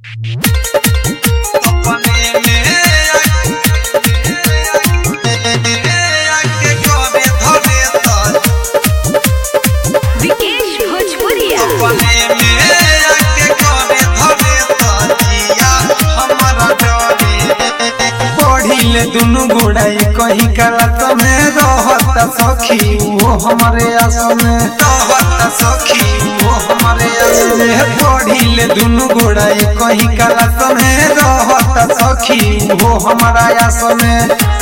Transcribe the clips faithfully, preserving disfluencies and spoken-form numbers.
दुनु गोड़ाई कहीं कलत में रहत सखी वो हमारे आस में रहत सखी वो हमारे आस में पढ़िले दुनु गोड़ाई कहीं कलत में रहत सखी वो हमारा आस में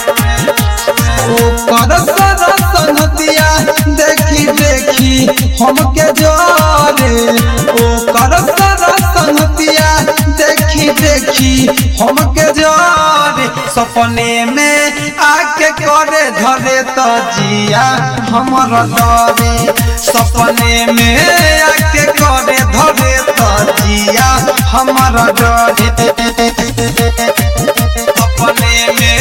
ओ करत संगतिया देखी देखी हमके जोरे ओ करत संगतिया देखी देखी हमके जोरे सपने में आके करे धरे तो जिया हमर डरे सपने में आके करे धरे तो जिया हमर डरे सपने में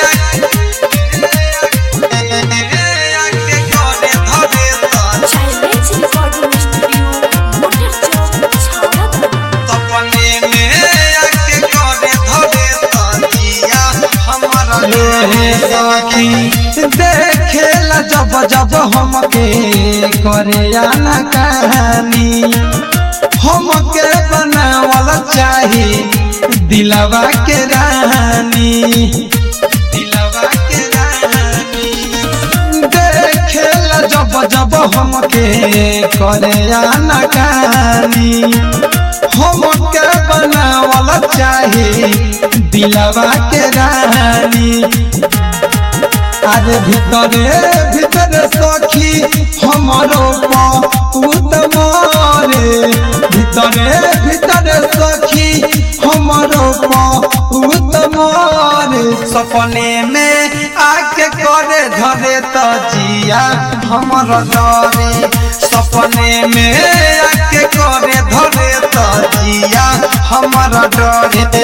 देखेला जब जब हमके करे आना कहानी हमके बनावल चाही दिलवा के रानी दिलवा के रानी देखेला जब जब हमके करे आना कहानी हमके बनावल चाही दिलवा के रानी अरे भीतरे भीतरे सखी हमारो पूत मारे भीतरे भीतरे सखी हमारो पूत मारे सपने में आके करे धरे तो जिया हमर डरे सपने में आके करे धरे तो जिया हमर डरे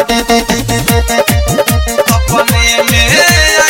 सपने में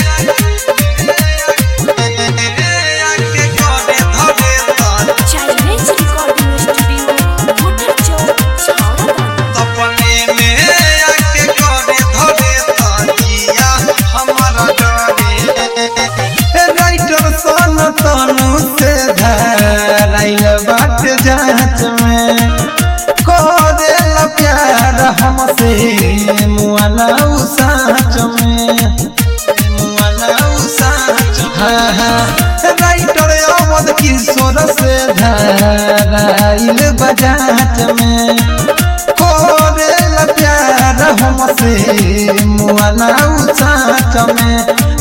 जांच में करेला प्यार हमसे मुआना साँच में मुआना साँच हाँ हाँ राइटर अवध किशोर से धराइल बजाच में करेला प्यार हमसे मुआना साँच में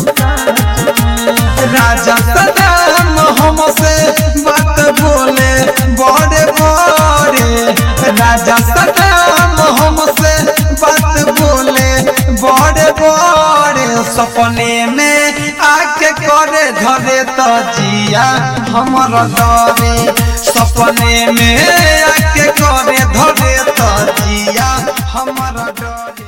राजा सदाम हमसे बात बोले बड़े बड़े राजा सदाम हमसे बात बोले बड़े बड़े सपने में आके करे धरे तो जिया हमर डरे सपने में आके करे धरे तो जिया हमर डरे।